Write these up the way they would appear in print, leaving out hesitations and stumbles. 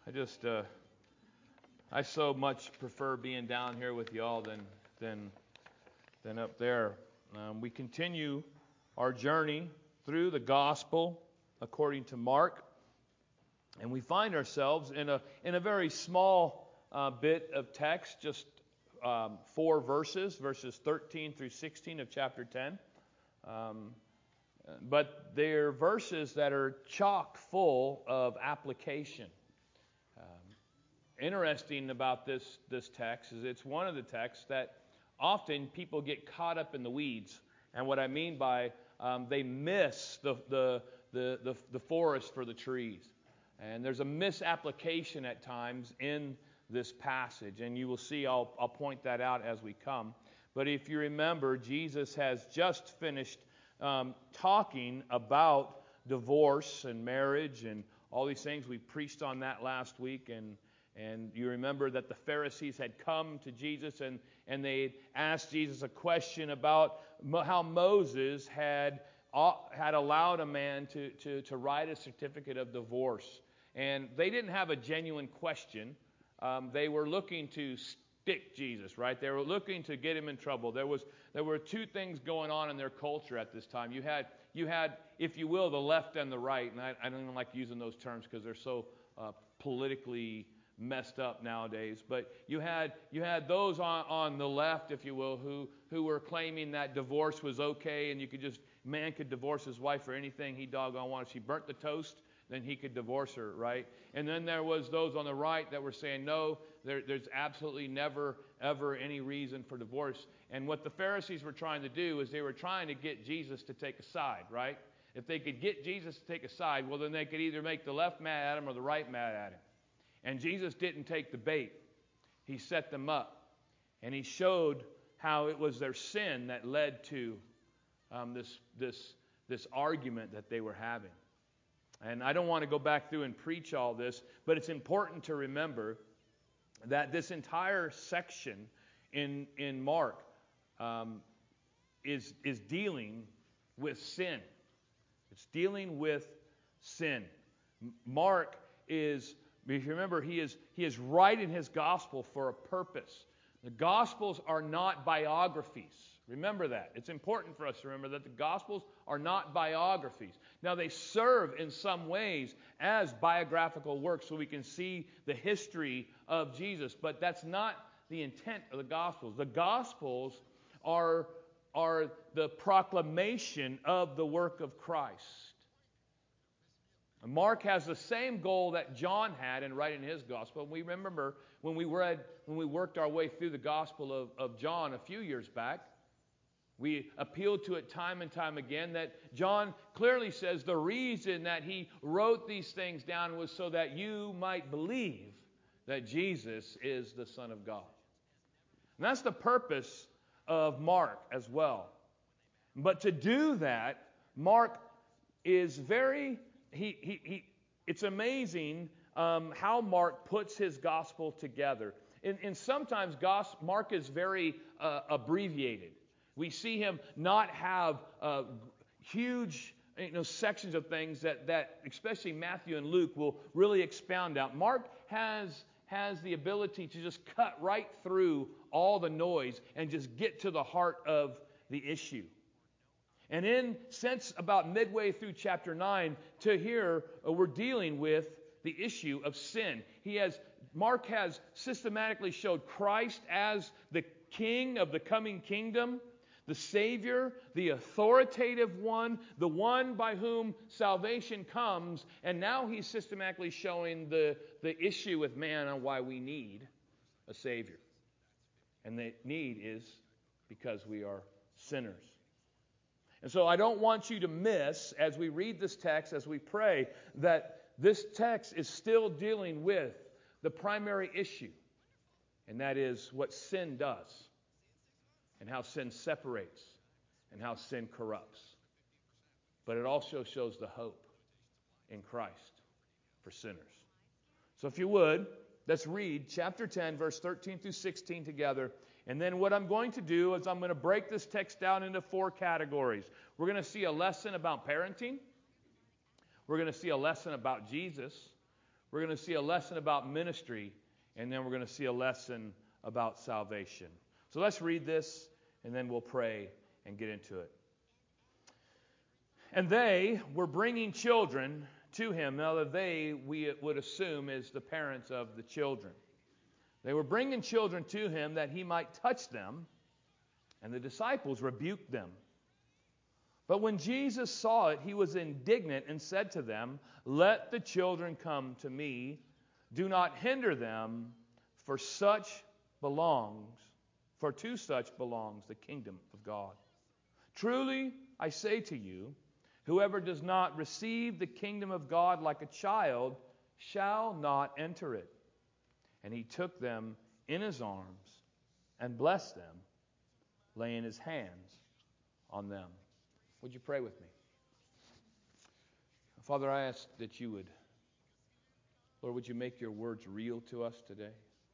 I so much prefer being down here with y'all than up there. We continue our journey through the gospel according to Mark, and we find ourselves in a very small bit of text, just 4 verses 13 through 16 of chapter 10. But they're verses that are chock full of application. Interesting about this text is it's one of the texts that often people get caught up in the weeds. And what I mean by they miss the forest for the trees. And there's a misapplication at times in this passage. And you will see, I'll point that out as we come. But if you remember, Jesus has just finished talking about divorce and marriage and all these things. We preached on that last week, and you remember that the Pharisees had come to Jesus and they asked Jesus a question about how Moses had allowed a man to write a certificate of divorce. And they didn't have a genuine question. They were looking to stick Jesus, right? They were looking to get him in trouble. There were 2 things going on in their culture at this time. You had, if you will, the left and the right. And I don't even like using those terms because they're so politically messed up nowadays. But you had those on the left, if you will, who were claiming that divorce was okay and man could divorce his wife for anything he doggone wanted. She burnt the toast, then he could divorce her, right? And then there was those on the right that were saying, no, there's absolutely never, ever any reason for divorce. And what the Pharisees were trying to do is they were trying to get Jesus to take a side, right? If they could get Jesus to take a side, well, then they could either make the left mad at him or the right mad at him. And Jesus didn't take the bait. He set them up. And he showed how it was their sin that led to this argument that they were having. And I don't want to go back through and preach all this, but it's important to remember that this entire section in Mark is dealing with sin. It's dealing with sin. Mark is, if you remember, he is writing his gospel for a purpose. The Gospels are not biographies. Remember that. It's important for us to remember that the Gospels are not biographies. Now, they serve in some ways as biographical works so we can see the history of Jesus, but that's not the intent of the Gospels. The Gospels are the proclamation of the work of Christ. And Mark has the same goal that John had in writing his Gospel. We remember when we worked our way through the Gospel of John a few years back, we appealed to it time and time again that John clearly says the reason that he wrote these things down was so that you might believe that Jesus is the Son of God. And that's the purpose of Mark as well. But to do that, Mark is very... it's amazing how Mark puts his gospel together. And sometimes Mark is very abbreviated. We see him not have huge sections of things that especially Matthew and Luke will really expound out. Mark has the ability to just cut right through all the noise and just get to the heart of the issue. And since about midway through chapter 9 to here, we're dealing with the issue of sin. Mark has systematically showed Christ as the King of the coming kingdom, the Savior, the authoritative one, the one by whom salvation comes, and now he's systematically showing the issue with man on why we need a Savior. And the need is because we are sinners. And so I don't want you to miss, as we read this text, as we pray, that this text is still dealing with the primary issue, and that is what sin does, and how sin separates, and how sin corrupts. But it also shows the hope in Christ for sinners. So if you would, let's read chapter 10, verse 13 through 16 together. And then what I'm going to do is I'm going to break this text down into 4 categories. We're going to see a lesson about parenting. We're going to see a lesson about Jesus. We're going to see a lesson about ministry, and then we're going to see a lesson about salvation. So let's read this, and then we'll pray and get into it. And they were bringing children to him. Now, the they, we would assume, is the parents of the children. They were bringing children to him that he might touch them, and the disciples rebuked them. But when Jesus saw it, he was indignant and said to them, "Let the children come to me. Do not hinder them, for to such belongs the kingdom of God. Truly, I say to you, whoever does not receive the kingdom of God like a child shall not enter it." And he took them in his arms and blessed them, laying his hands on them. Would you pray with me? Father, I ask that you would, Lord, would you make your words real to us today?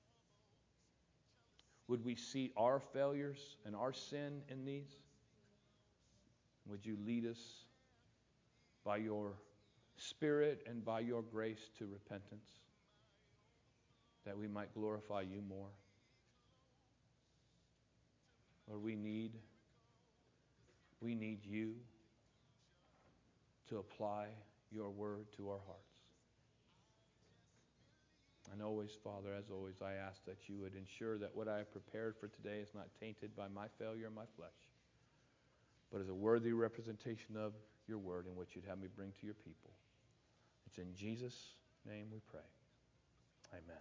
Would we see our failures and our sin in these? Would you lead us by your Spirit and by your grace to repentance, that we might glorify you more? Lord, we need you to apply your word to our hearts. And always, Father, as always, I ask that you would ensure that what I have prepared for today is not tainted by my failure and my flesh, but is a worthy representation of your word in which you'd have me bring to your people. It's in Jesus' name we pray. Amen.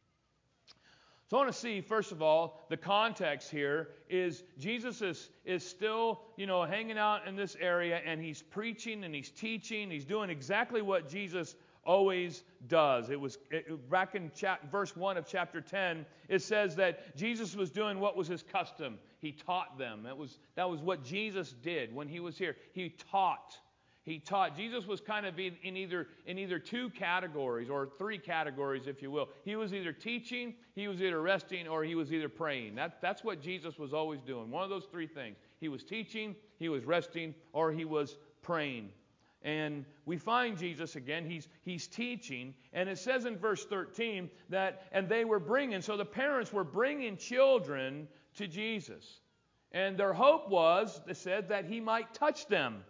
So I want to see, first of all, the context here is Jesus is still, hanging out in this area, and he's preaching and he's teaching. He's doing exactly what Jesus always does. Back in verse 1 of chapter 10, it says that Jesus was doing what was his custom. He taught them. That was what Jesus did when he was here. He taught. Jesus was kind of in either two categories, or three categories, if you will. He was either teaching, he was either resting, or he was either praying. That's what Jesus was always doing. One of those three things. He was teaching, he was resting, or he was praying. And we find Jesus again, he's teaching, and it says in verse 13 that, and they were bringing, so the parents were bringing children to Jesus. And their hope was, they said, that he might touch them.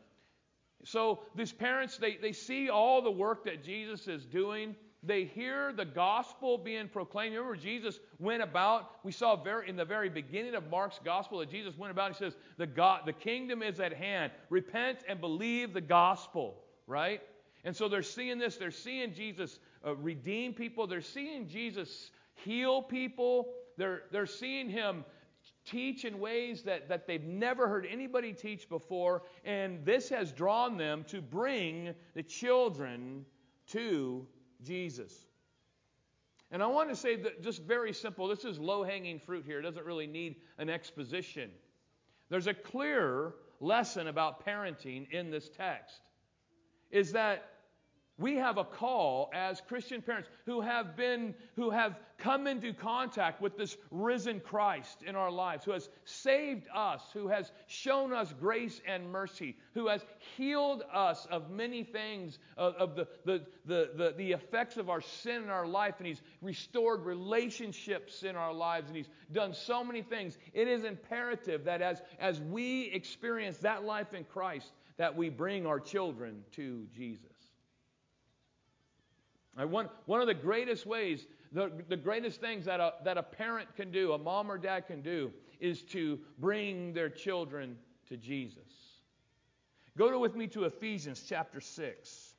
So these parents, they see all the work that Jesus is doing. They hear the gospel being proclaimed. Remember, Jesus went about. We saw in the very beginning of Mark's gospel that Jesus went about. He says, the kingdom is at hand. Repent and believe the gospel, right? And so they're seeing this. They're seeing Jesus redeem people. They're seeing Jesus heal people. They're seeing him teach in ways that they've never heard anybody teach before. And this has drawn them to bring the children to Jesus. And I want to say that just very simple, this is low-hanging fruit here. It doesn't really need an exposition. There's a clear lesson about parenting in this text, is that we have a call as Christian parents who have come into contact with this risen Christ in our lives, who has saved us, who has shown us grace and mercy, who has healed us of many things, of the effects of our sin in our life, and he's restored relationships in our lives, and he's done so many things. It is imperative that as we experience that life in Christ, that we bring our children to Jesus. One of the greatest ways, the greatest things that a parent can do, a mom or dad can do, is to bring their children to Jesus. Go with me to Ephesians chapter 6.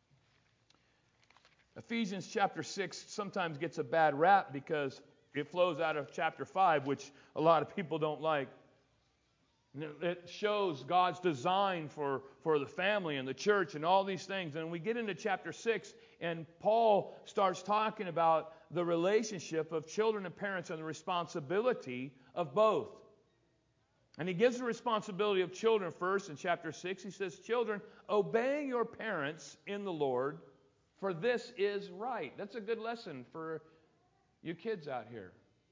Ephesians chapter 6 sometimes gets a bad rap because it flows out of chapter 5, which a lot of people don't like. It shows God's design for the family and the church and all these things. And we get into chapter 6, and Paul starts talking about the relationship of children and parents and the responsibility of both. And he gives the responsibility of children first in chapter 6. He says, "Children, obey your parents in the Lord, for this is right." That's a good lesson for you kids out here.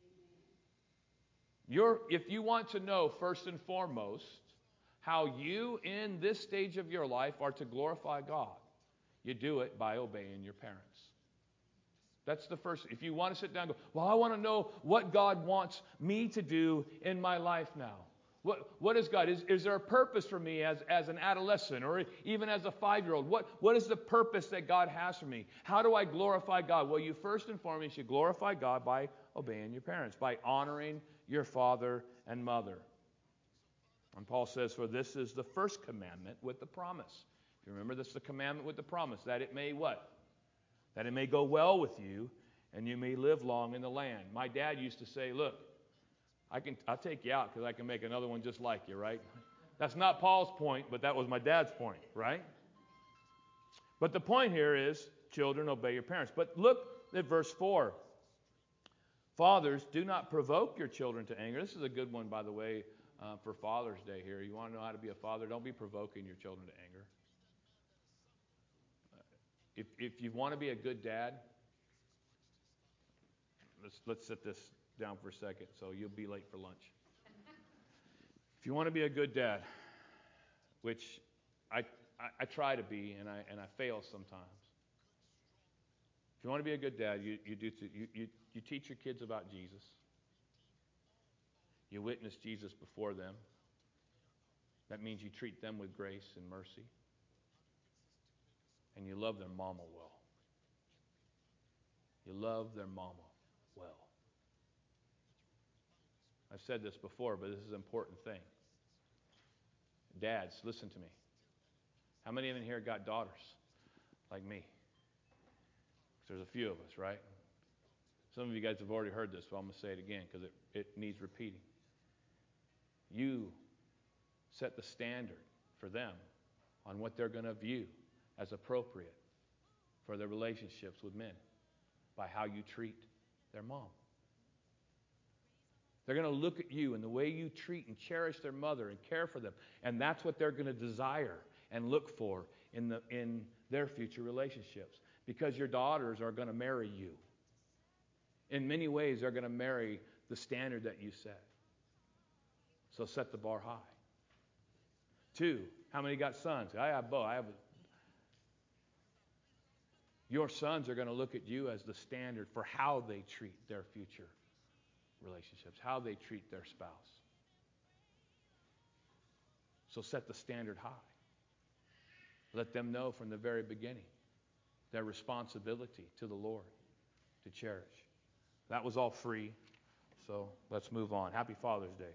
If you want to know first and foremost how you in this stage of your life are to glorify God, you do it by obeying your parents. That's the first. If you want to sit down and go, well, I want to know what God wants me to do in my life now. What is God? Is there a purpose for me as an adolescent or even as a 5-year-old? What is the purpose that God has for me? How do I glorify God? Well, you first and foremost should glorify God by obeying your parents, by honoring your father and mother. And Paul says, for this is the first commandment with the promise. If you remember, this is the commandment with the promise, that it may what? That it may go well with you, and you may live long in the land. My dad used to say, look, I'll take you out because I can make another one just like you, right? That's not Paul's point, but that was my dad's point, right? But the point here is, children, obey your parents. But look at verse 4. Fathers, do not provoke your children to anger. This is a good one, by the way, for Father's Day here. You want to know how to be a father? Don't be provoking your children to anger. If you want to be a good dad, let's set this down for a second so you'll be late for lunch. If you want to be a good dad, which I try to be and I fail sometimes. If you want to be a good dad, you teach your kids about Jesus. You witness Jesus before them. That means you treat them with grace and mercy. And you love their mama well. You love their mama well. I've said this before, but this is an important thing. Dads, listen to me. How many of you in here got daughters like me? There's a few of us, right? Some of you guys have already heard this, but I'm going to say it again because it needs repeating. You set the standard for them on what they're going to view as appropriate for their relationships with men by how you treat their mom. They're going to look at you and the way you treat and cherish their mother and care for them, and that's what they're going to desire and look for in their future relationships. Because your daughters are going to marry you. In many ways, they're going to marry the standard that you set. So set the bar high. 2, how many got sons? I have both. Your sons are going to look at you as the standard for how they treat their future relationships, how they treat their spouse. So set the standard high. Let them know from the very beginning their responsibility to the Lord to cherish. That was all free, so let's move on. Happy Father's Day.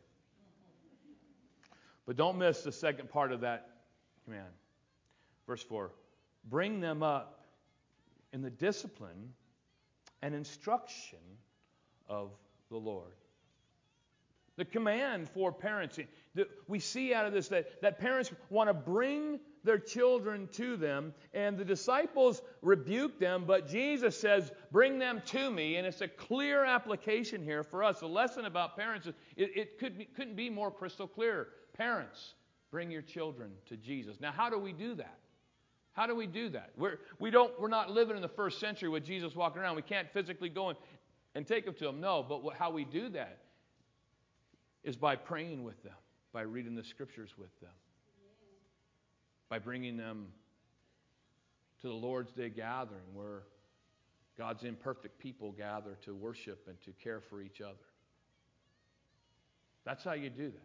But don't miss the second part of that command. Verse 4, bring them up in the discipline and instruction of the Lord. The command for parenting, we see out of this that parents want to bring their children to them, and the disciples rebuke them, but Jesus says, bring them to me, and it's a clear application here for us. The lesson about parents, couldn't be more crystal clear. Parents, bring your children to Jesus. Now, how do we do that? How do we do that? We're not living in the first century with Jesus walking around. We can't physically go and take them to him. No, but how we do that is by praying with them, by reading the scriptures with them, by bringing them to the Lord's Day gathering where God's imperfect people gather to worship and to care for each other. That's how you do that.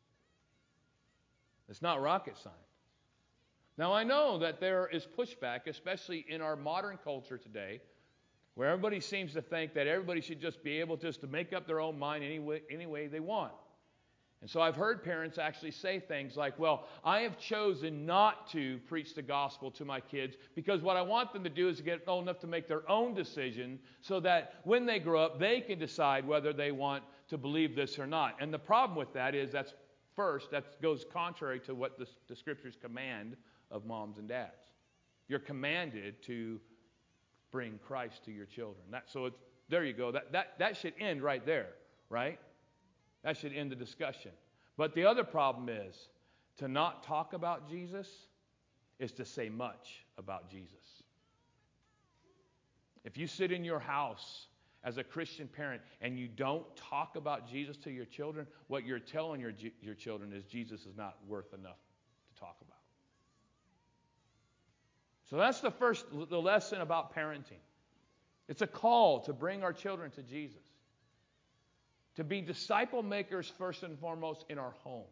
It's not rocket science. Now, I know that there is pushback, especially in our modern culture today, where everybody seems to think that everybody should just be able just to make up their own mind any way they want. And so I've heard parents actually say things like, well, I have chosen not to preach the gospel to my kids because what I want them to do is to get old enough to make their own decision so that when they grow up, they can decide whether they want to believe this or not. And the problem with that is that goes contrary to what the scriptures command of moms and dads. You're commanded to bring Christ to your children. There you go. That should end right there, right? That should end the discussion. But the other problem is to not talk about Jesus is to say much about Jesus. If you sit in your house as a Christian parent and you don't talk about Jesus to your children, what you're telling your children is Jesus is not worth enough to talk about. So that's the lesson about parenting. It's a call to bring our children to Jesus. To be disciple makers first and foremost in our homes.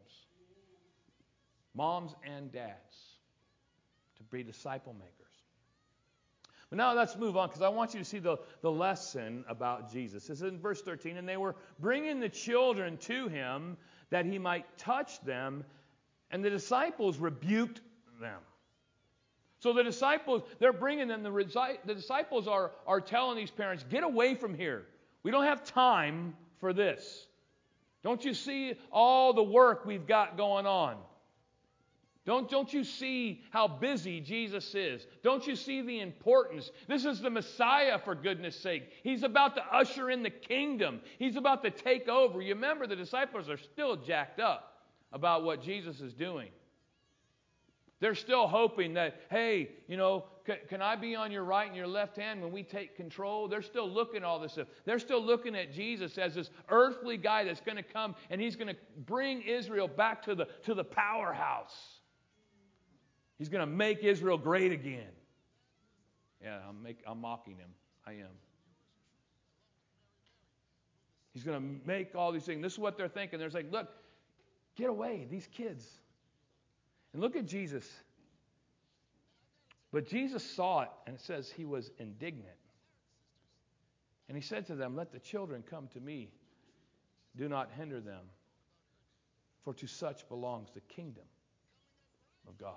Moms and dads. To be disciple makers. But now let's move on, because I want you to see the lesson about Jesus. It's in verse 13. And they were bringing the children to him that he might touch them, and the disciples rebuked them. So the disciples, they're bringing them. The disciples are telling these parents, get away from here. We don't have time for this. Don't you see all the work we've got going on? Don't you see how busy Jesus is? Don't you see the importance? This is the Messiah, for goodness sake. He's about to usher in the kingdom. He's about to take over. You remember, the disciples are still jacked up about what Jesus is doing. They're still hoping that, hey, can I be on your right and your left hand when we take control? They're still looking at all this stuff. They're still looking at Jesus as this earthly guy that's going to come, and he's going to bring Israel back to the powerhouse. He's going to make Israel great again. Yeah, I'm mocking him. I am. He's going to make all these things. This is what they're thinking. They're saying, look, get away, these kids. And look at Jesus. But Jesus saw it, and it says he was indignant. And he said to them, let the children come to me. Do not hinder them, for to such belongs the kingdom of God.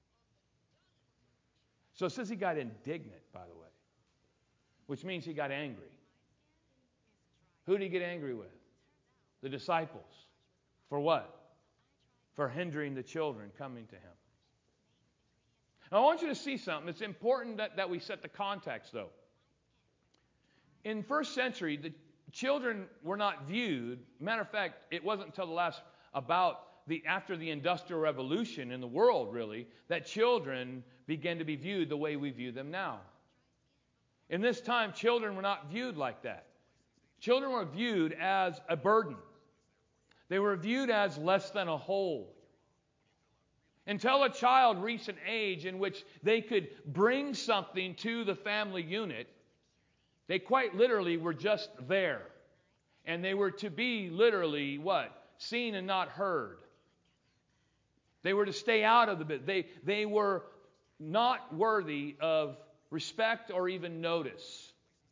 So it says he got indignant, by the way, which means he got angry. Who did he get angry with? The disciples. For what? For hindering the children coming to him. Now, I want you to see something. It's important that we set the context, though. In first century, the children were not viewed. Matter of fact, it wasn't until after the Industrial Revolution in the world, really, that children began to be viewed the way we view them now. In this time, children were not viewed like that. Children were viewed as a burden. They were viewed as less than a whole. Until a child reached an age in which they could bring something to the family unit, they quite literally were just there. And they were to be literally what? Seen and not heard. They were to stay out of the business. They were not worthy of respect or even notice.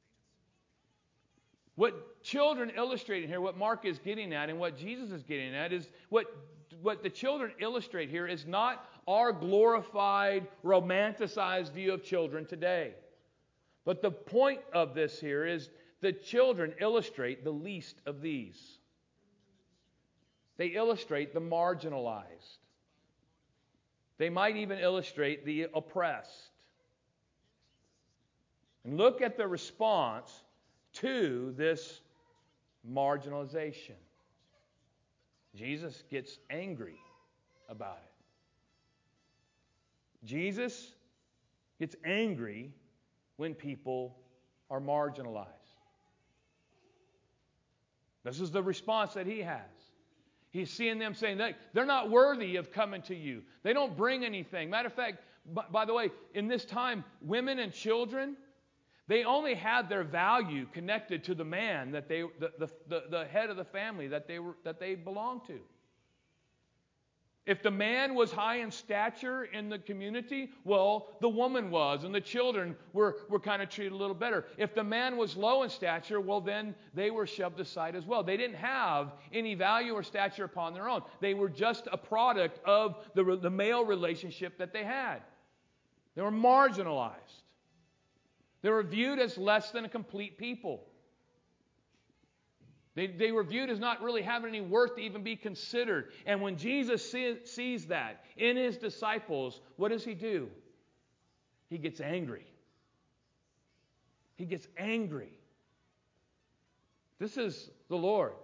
What children illustrate here, what Mark is getting at and what Jesus is getting at, is what the children illustrate here is not our glorified, romanticized view of children today. But the point of this here is the children illustrate the least of these. They illustrate the marginalized. They might even illustrate the oppressed. And look at the response to this marginalization. Jesus gets angry about it. Jesus gets angry when people are marginalized. This is the response that he has. He's seeing them saying they're not worthy of coming to you. They don't bring anything. Matter of fact, by the way, in this time, women and children, they only had their value connected to the man that the head of the family that they belonged to. If the man was high in stature in the community, well, the woman was, and the children were kind of treated a little better. If the man was low in stature, well, then they were shoved aside as well. They didn't have any value or stature upon their own. They were just a product of the male relationship that they had. They were marginalized. They were viewed as less than a complete people. They were viewed as not really having any worth to even be considered. And when Jesus sees that in his disciples, what does he do? He gets angry. He gets angry. This is the Lord.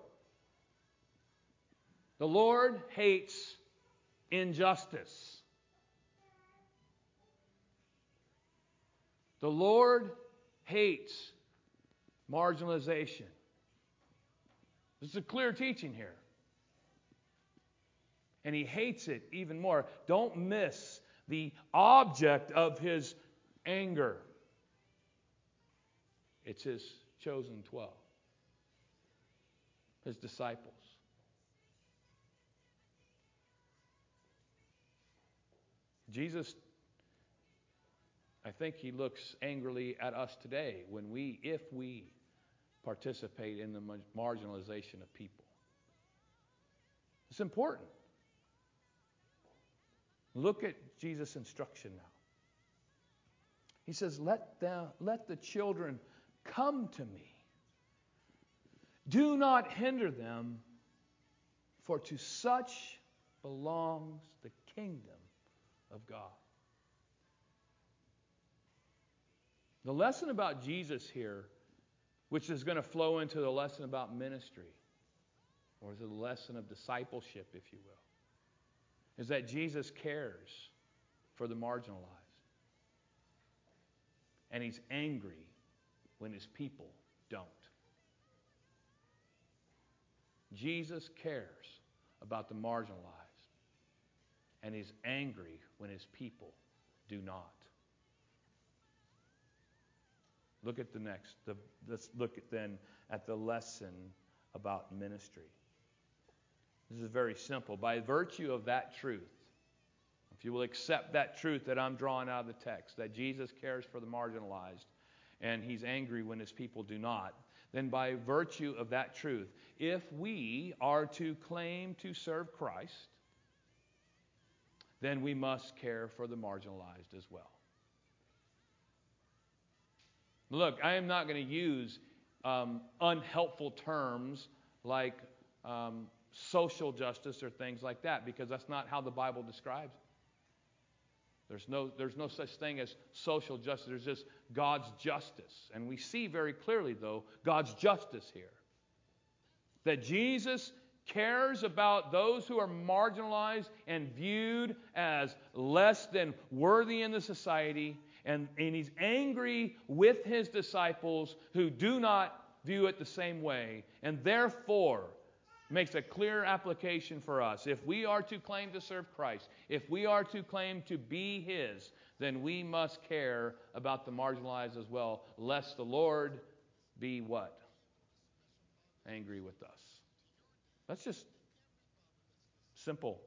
The Lord hates injustice. The Lord hates marginalization. This is a clear teaching here. And he hates it even more. Don't miss the object of his anger. It's His chosen 12, His disciples. Jesus, I think He looks angrily at us today if we participate in the marginalization of people. It's important. Look at Jesus' instruction now. He says, let the children come to me. Do not hinder them, for to such belongs the kingdom of God. The lesson about Jesus here, which is going to flow into the lesson about ministry, or the lesson of discipleship, if you will, is that Jesus cares for the marginalized. And He's angry when His people don't. Jesus cares about the marginalized, and He's angry when His people do not. Look at the next. Let's look at the lesson about ministry. This is very simple. By virtue of that truth, if you will accept that truth that I'm drawing out of the text, that Jesus cares for the marginalized and He's angry when His people do not, then by virtue of that truth, if we are to claim to serve Christ, then we must care for the marginalized as well. Look, I am not going to use unhelpful terms like social justice or things like that, because that's not how the Bible describes it. There's no such thing as social justice. There's just God's justice. And we see very clearly, though, God's justice here. That Jesus cares about those who are marginalized and viewed as less than worthy in the society. And He's angry with His disciples who do not view it the same way. And therefore, makes a clear application for us. If we are to claim to serve Christ, if we are to claim to be His, then we must care about the marginalized as well, lest the Lord be what? Angry with us. That's just simple.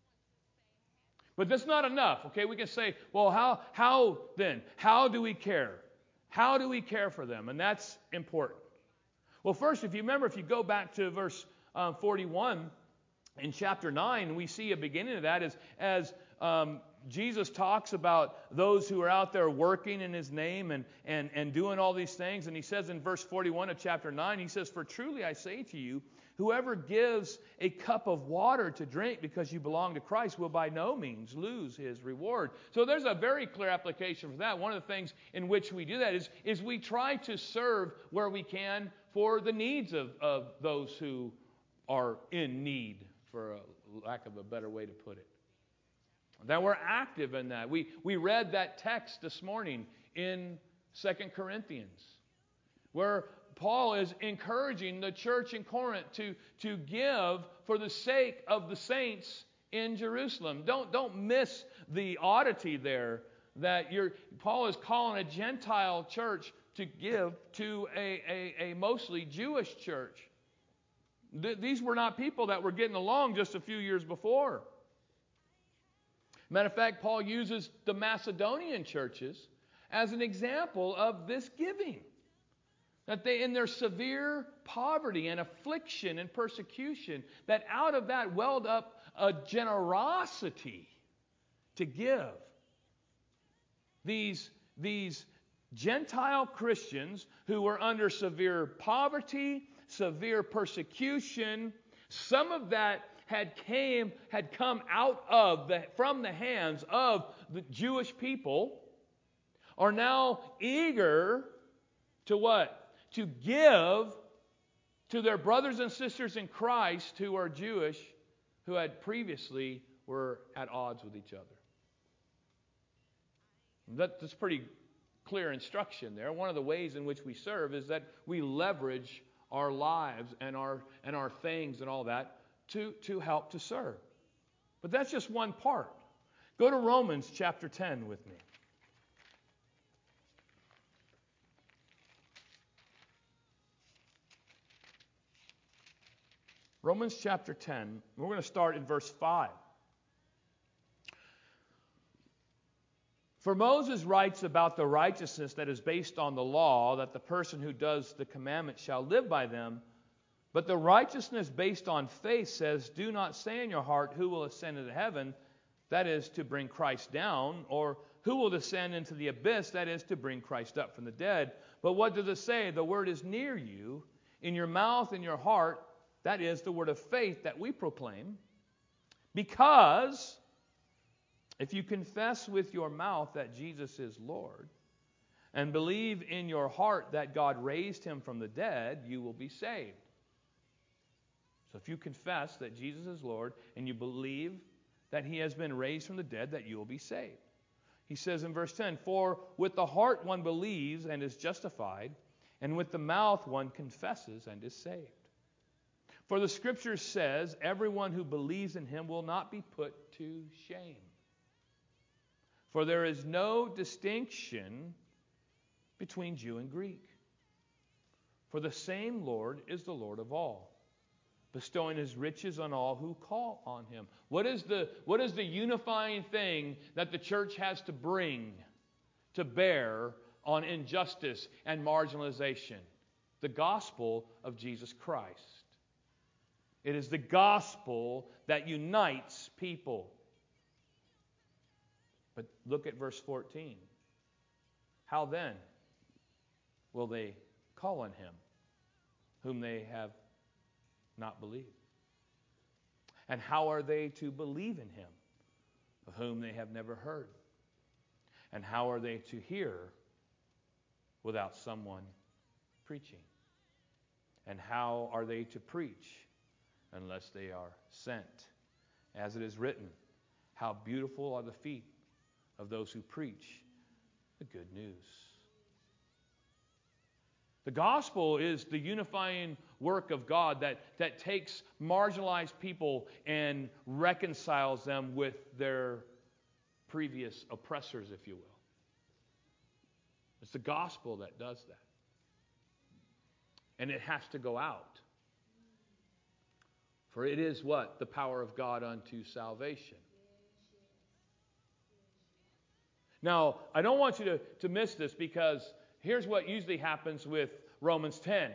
But that's not enough, okay? We can say, well, how then? How do we care? How do we care for them? And that's important. Well, first, if you go back to verse 41 in chapter 9, we see a beginning of that as Jesus talks about those who are out there working in His name and doing all these things. And He says in verse 41 of chapter 9, He says, "For truly I say to you, whoever gives a cup of water to drink because you belong to Christ will by no means lose his reward." So there's a very clear application for that. One of the things in which we do that is we try to serve where we can for the needs of those who are in need, for a lack of a better way to put it. That we're active in that. We read that text this morning in 2 Corinthians, where Paul is encouraging the church in Corinth to give for the sake of the saints in Jerusalem. Don't miss the oddity there, that Paul is calling a Gentile church to give to a mostly Jewish church. These were not people that were getting along just a few years before. Matter of fact, Paul uses the Macedonian churches as an example of this giving. That they, in their severe poverty and affliction and persecution, that out of that welled up a generosity to give. These Gentile Christians who were under severe poverty, severe persecution, some of that had come out from the hands of the Jewish people, are now eager to what? To give to their brothers and sisters in Christ who are Jewish, who had previously were at odds with each other. That's pretty clear instruction there. One of the ways in which we serve is that we leverage our lives and our things and all that to help to serve. But that's just one part. Go to Romans chapter 10 with me. Romans chapter 10, we're going to start in verse 5. For Moses writes about the righteousness that is based on the law, that the person who does the commandments shall live by them. But the righteousness based on faith says, do not say in your heart, who will ascend into heaven, that is, to bring Christ down, or who will descend into the abyss, that is, to bring Christ up from the dead. But what does it say? The word is near you, in your mouth, in your heart, that is, the word of faith that we proclaim. Because if you confess with your mouth that Jesus is Lord, and believe in your heart that God raised him from the dead, you will be saved. So if you confess that Jesus is Lord, and you believe that he has been raised from the dead, that you will be saved. He says in verse 10, for with the heart one believes and is justified, and with the mouth one confesses and is saved. For the Scripture says, everyone who believes in him will not be put to shame. For there is no distinction between Jew and Greek. For the same Lord is the Lord of all, bestowing his riches on all who call on him. What is the unifying thing that the church has to bring to bear on injustice and marginalization? The gospel of Jesus Christ. It is the gospel that unites people. But look at verse 14. How then will they call on him whom they have not believed? And how are they to believe in him of whom they have never heard? And how are they to hear without someone preaching? And how are they to preach unless they are sent? As it is written, how beautiful are the feet of those who preach the good news. The gospel is the unifying work of God that takes marginalized people and reconciles them with their previous oppressors, if you will. It's the gospel that does that. And it has to go out. For it is what? The power of God unto salvation. Now, I don't want you to miss this, because here's what usually happens with Romans 10.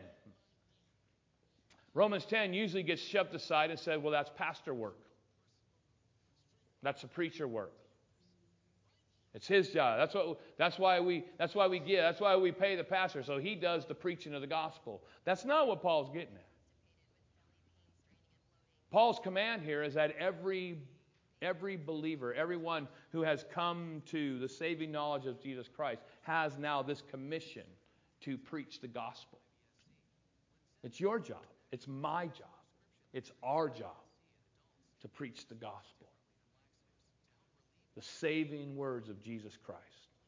Romans 10 usually gets shoved aside and said, well, that's pastor work. That's a preacher work. It's his job. That's why we give. That's why we pay the pastor, so he does the preaching of the gospel. That's not what Paul's getting at. Paul's command here is that every believer, everyone who has come to the saving knowledge of Jesus Christ, has now this commission to preach the gospel. It's your job. It's my job. It's our job to preach the gospel. The saving words of Jesus Christ.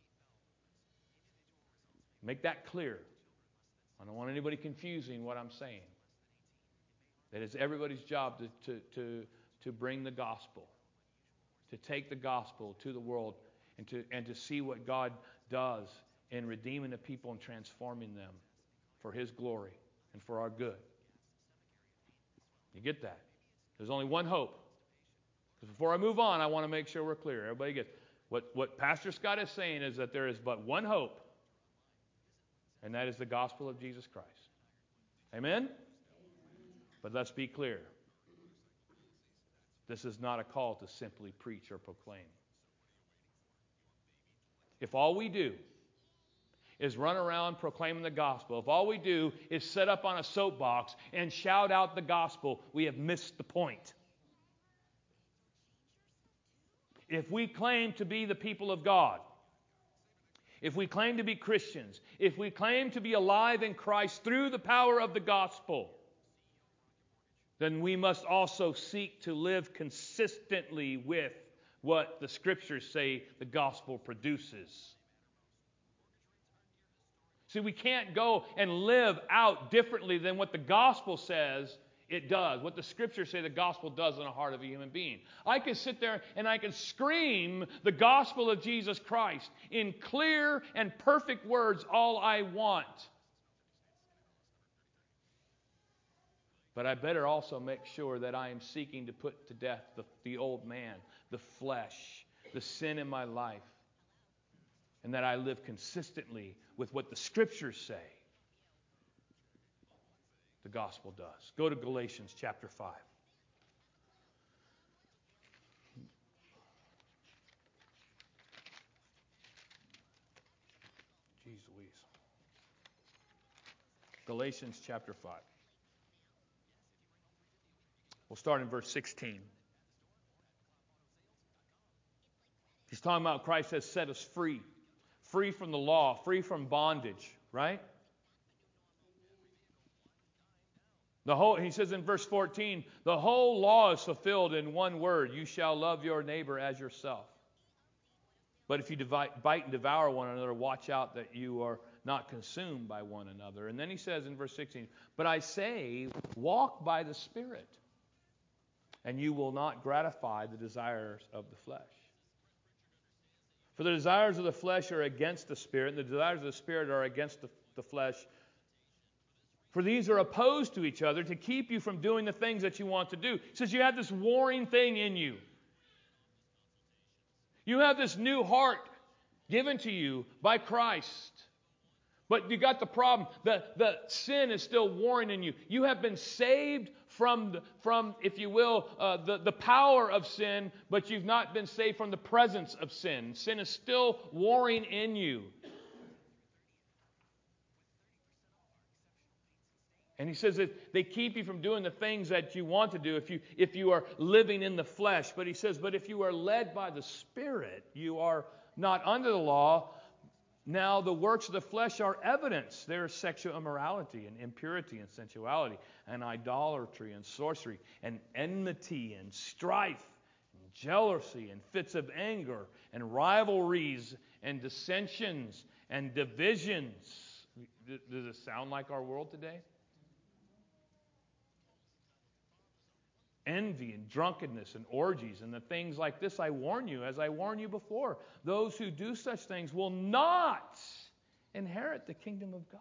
Make that clear. I don't want anybody confusing what I'm saying. That it's everybody's job to bring the gospel, to take the gospel to the world, and to see what God does in redeeming the people and transforming them for his glory and for our good. You get that? There's only one hope. Because before I move on, I want to make sure we're clear. Everybody gets what Pastor Scott is saying is that there is but one hope, and that is the gospel of Jesus Christ. Amen? But let's be clear. This is not a call to simply preach or proclaim. If all we do is run around proclaiming the gospel, if all we do is sit up on a soapbox and shout out the gospel, we have missed the point. If we claim to be the people of God, if we claim to be Christians, if we claim to be alive in Christ through the power of the gospel, then we must also seek to live consistently with what the Scriptures say the gospel produces. See, we can't go and live out differently than what the gospel says it does, what the Scriptures say the gospel does in the heart of a human being. I can sit there and I can scream the gospel of Jesus Christ in clear and perfect words all I want. But I better also make sure that I am seeking to put to death the old man, the flesh, the sin in my life, and that I live consistently with what the Scriptures say the gospel does. Go to Galatians chapter 5. Jeez Louise. Galatians chapter 5. We'll start in verse 16. He's talking about Christ has set us free. Free from the law, free from bondage, right? He says in verse 14, the whole law is fulfilled in one word: you shall love your neighbor as yourself. But if you bite and devour one another, watch out that you are not consumed by one another. And then he says in verse 16, but I say, walk by the Spirit, and you will not gratify the desires of the flesh. For the desires of the flesh are against the Spirit, and the desires of the Spirit are against the flesh. For these are opposed to each other to keep you from doing the things that you want to do. He says you have this warring thing in you. You have this new heart given to you by Christ. But you got the problem. The sin is still warring in you. You have been saved from if you will, the power of sin, but you've not been saved from the presence of sin. Sin is still warring in you. And he says that they keep you from doing the things that you want to do if you are living in the flesh. But he says, but if you are led by the Spirit, you are not under the law. Now the works of the flesh are evidence. There is sexual immorality and impurity and sensuality and idolatry and sorcery and enmity and strife and jealousy and fits of anger and rivalries and dissensions and divisions. Does it sound like our world today? Envy and drunkenness and orgies and the things like this, I warn you, as I warned you before, those who do such things will not inherit the kingdom of God.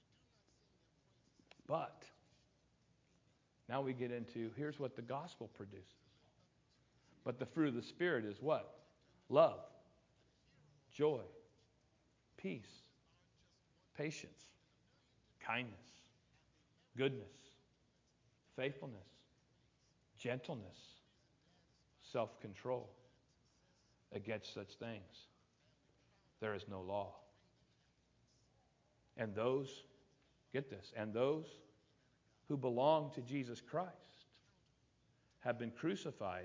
But now we get into, here's what the gospel produces. But the fruit of the Spirit is what? Love, joy, peace, patience, kindness, goodness, faithfulness, gentleness, self-control. Against such things there is no law. And those, get this, and those who belong to Jesus Christ have crucified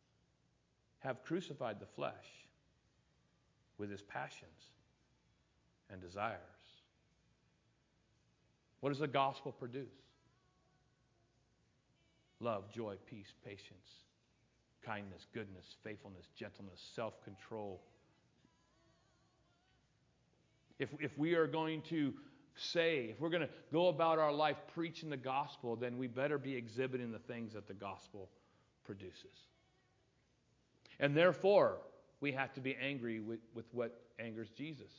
the flesh with its passions and desires. What does the gospel produce? Love, joy, peace, patience, kindness, goodness, faithfulness, gentleness, self-control. If we are going to if we're going to go about our life preaching the gospel, then we better be exhibiting the things that the gospel produces. And therefore, we have to be angry with what angers Jesus.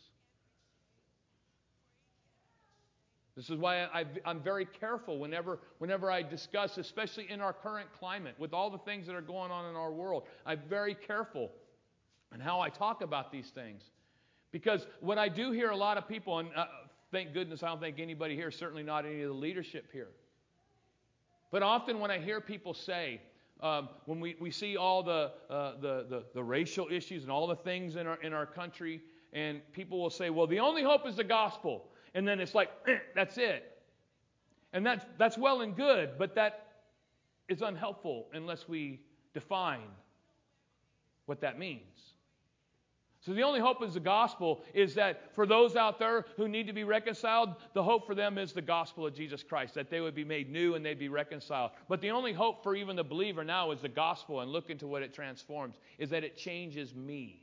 This is why I'm very careful whenever I discuss, especially in our current climate, with all the things that are going on in our world. I'm very careful in how I talk about these things. Because when I do hear a lot of people, and thank goodness I don't think anybody here, certainly not any of the leadership here. But often when I hear people say, when we see all the racial issues and all the things in our country, and people will say, well, the only hope is the gospel. And then it's like, that's it. And that's well and good, but that is unhelpful unless we define what that means. So the only hope is the gospel is that for those out there who need to be reconciled, the hope for them is the gospel of Jesus Christ, that they would be made new and they'd be reconciled. But the only hope for even the believer now is the gospel, and look into what it transforms, is that it changes me.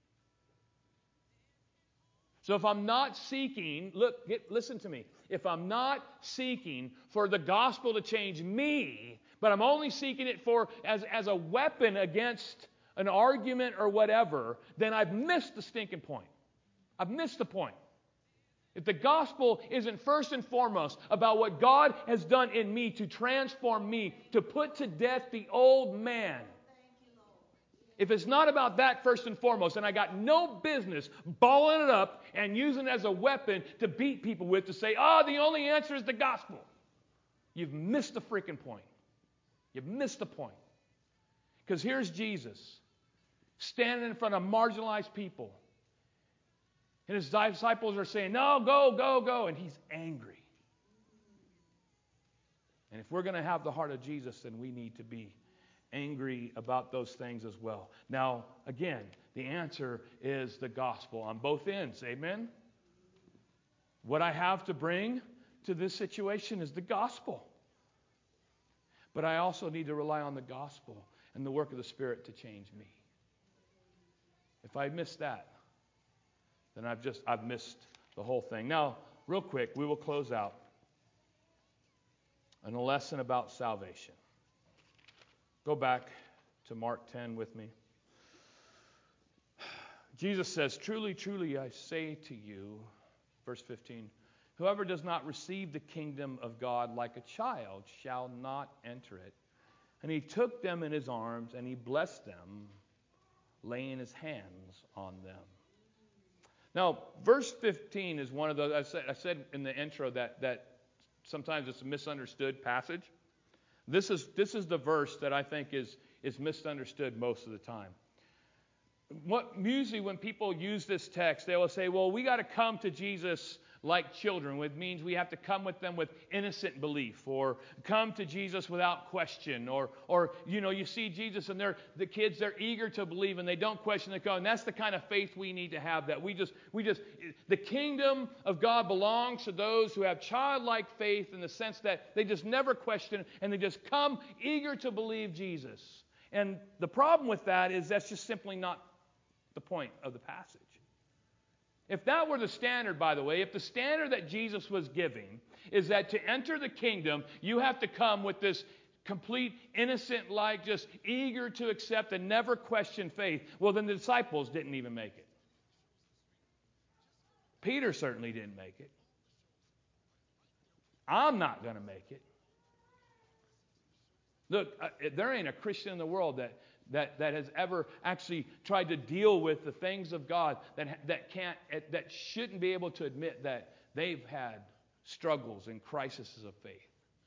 So if I'm not seeking, listen to me. If I'm not seeking for the gospel to change me, but I'm only seeking it as a weapon against an argument or whatever, then I've missed the stinking point. I've missed the point. If the gospel isn't first and foremost about what God has done in me to transform me, to put to death the old man, if it's not about that first and foremost, then I got no business balling it up and using it as a weapon to beat people with, to say, oh, the only answer is the gospel. You've missed the freaking point. You've missed the point. Because here's Jesus standing in front of marginalized people. And his disciples are saying, no, go, go, go. And he's angry. And if we're going to have the heart of Jesus, then we need to be angry about those things as well. Now, again, the answer is the gospel on both ends. Amen? What I have to bring to this situation is the gospel. But I also need to rely on the gospel and the work of the Spirit to change me. If I miss that, then I've missed the whole thing. Now, real quick, we will close out on a lesson about salvation. Go back to Mark 10 with me. Jesus says, truly, truly, I say to you, verse 15, whoever does not receive the kingdom of God like a child shall not enter it. And he took them in his arms and he blessed them, laying his hands on them. Now, verse 15 is one of those, I said in the intro that sometimes it's a misunderstood passage. This is the verse that I think is misunderstood most of the time. Usually when people use this text, they will say, well, we got to come to Jesus like children, which means we have to come with them with innocent belief, or come to Jesus without question, or you see Jesus and the kids, they're eager to believe and they don't question, they go, and that's the kind of faith we need to have, that we just the kingdom of God belongs to those who have childlike faith, in the sense that they just never question and they just come eager to believe Jesus. And the problem with that is that's just simply not the point of the passage. If that were the standard, by the way, if the standard that Jesus was giving is that to enter the kingdom, you have to come with this complete, innocent, just eager to accept and never question faith, well, then the disciples didn't even make it. Peter certainly didn't make it. I'm not going to make it. Look, there ain't a Christian in the world that has ever actually tried to deal with the things of God that shouldn't be able to admit that they've had struggles and crises of faith.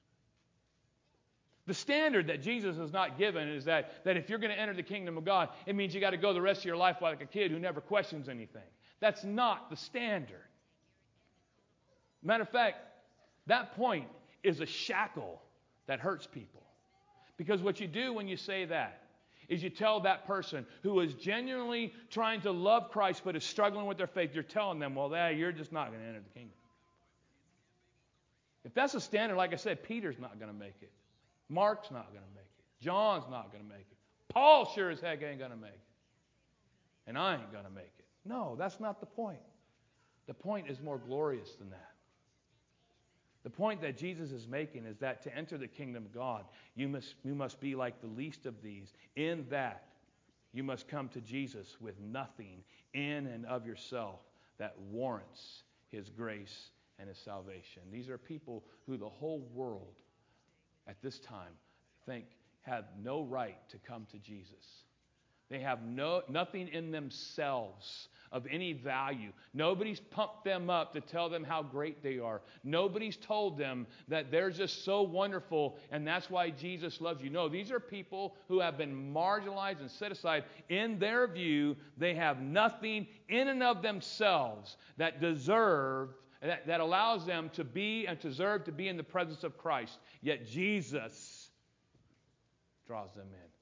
The standard that Jesus has not given is that if you're going to enter the kingdom of God, it means you got to go the rest of your life like a kid who never questions anything. That's not the standard. Matter of fact, that point is a shackle that hurts people. Because what you do when you say that is you tell that person who is genuinely trying to love Christ but is struggling with their faith, you're telling them, well, you're just not going to enter the kingdom. If that's a standard, like I said, Peter's not going to make it. Mark's not going to make it. John's not going to make it. Paul sure as heck ain't going to make it. And I ain't going to make it. No, that's not the point. The point is more glorious than that. The point that Jesus is making is that to enter the kingdom of God, you must be like the least of these, in that you must come to Jesus with nothing in and of yourself that warrants his grace and his salvation. These are people who the whole world at this time think have no right to come to Jesus. They have nothing in themselves of any value. Nobody's pumped them up to tell them how great they are. Nobody's told them that they're just so wonderful and that's why Jesus loves you. No, these are people who have been marginalized and set aside. In their view, they have nothing in and of themselves that allows them to be and deserve to be in the presence of Christ. Yet Jesus draws them in.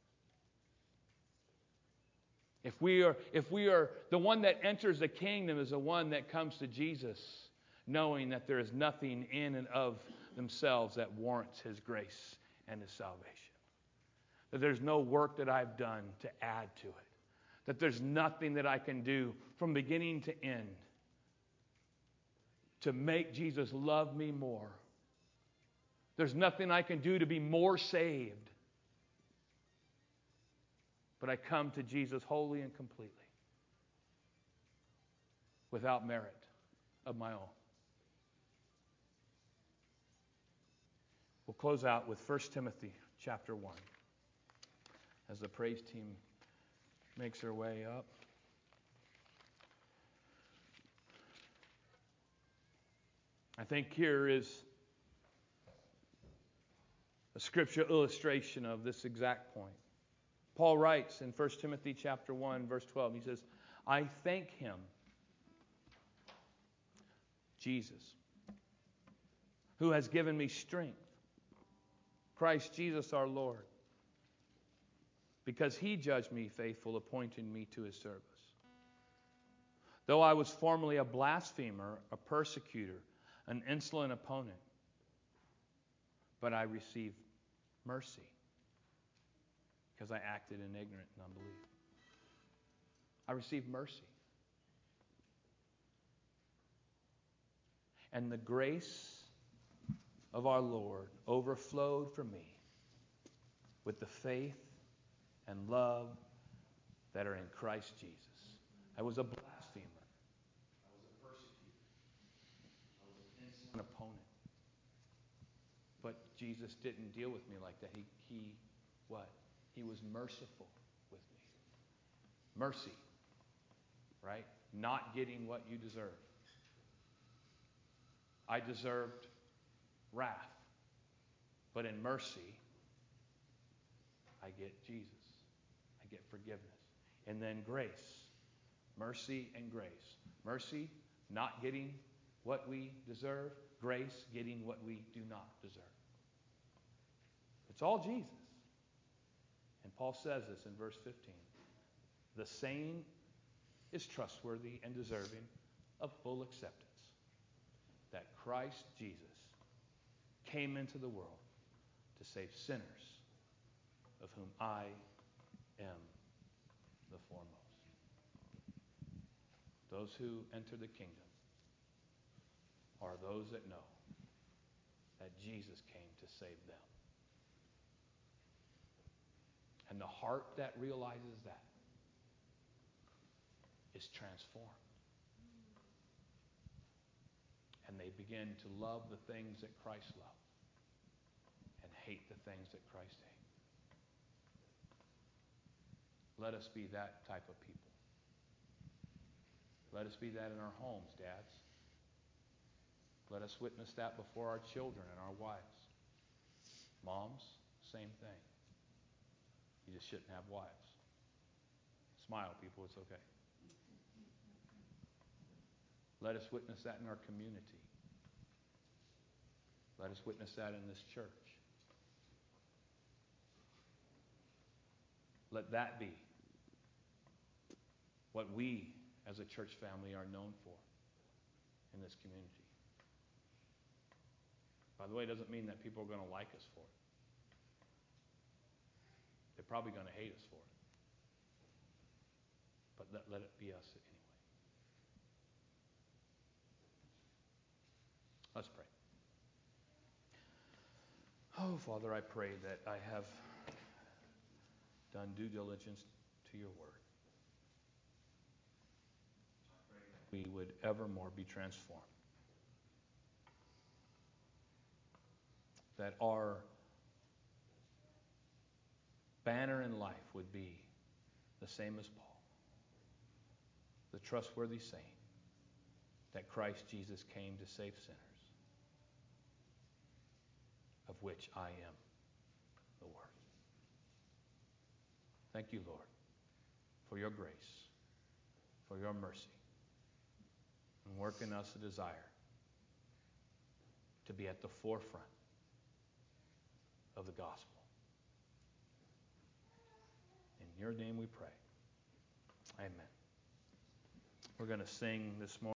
If we are the one that enters the kingdom is the one that comes to Jesus, knowing that there is nothing in and of themselves that warrants his grace and his salvation. That there's no work that I've done to add to it. That there's nothing that I can do from beginning to end to make Jesus love me more. There's nothing I can do to be more saved. But I come to Jesus wholly and completely, without merit of my own. close out with 1 Timothy chapter 1 as the praise team makes their way up. I think here is a scripture illustration of this exact point. Paul writes in 1 Timothy chapter 1, verse 12, he says, I thank him, Jesus, who has given me strength, Christ Jesus our Lord, because he judged me faithful, appointing me to his service. Though I was formerly a blasphemer, a persecutor, an insolent opponent, but I received mercy because I acted in ignorance and unbelief. I received mercy. And the grace of our Lord overflowed for me with the faith and love that are in Christ Jesus. I was a blasphemer. I was a persecutor. I was an insolent opponent. But Jesus didn't deal with me like that. He what? He was merciful with me. Mercy, right? Not getting what you deserve. I deserved wrath. But in mercy, I get Jesus. I get forgiveness. And then grace. Mercy and grace. Mercy, not getting what we deserve. Grace, getting what we do not deserve. It's all Jesus. And Paul says this in verse 15. The same is trustworthy and deserving of full acceptance. That Christ Jesus came into the world to save sinners, of whom I am the foremost. Those who enter the kingdom are those that know that Jesus came to save them. And the heart that realizes that is transformed. And they begin to love the things that Christ loved and hate the things that Christ hated. Let us be that type of people. Let us be that in our homes, dads. Let us witness that before our children and our wives. Moms, same thing. You just shouldn't have wives. Smile, people, it's okay. Let us witness that in our community. Let us witness that in this church. Let that be what we as a church family are known for in this community. By the way, it doesn't mean that people are going to like us for it. They're probably going to hate us for it. But let it be us anyway. Let's pray. Oh, Father, I pray that I have done due diligence to your word. I pray that we would evermore be transformed. That our banner in life would be the same as Paul, the trustworthy saying that Christ Jesus came to save sinners, of which I am the worst. Thank you, Lord, for your grace, for your mercy, and work in us a desire to be at the forefront of the gospel. In your name we pray. Amen. We're going to sing this morning.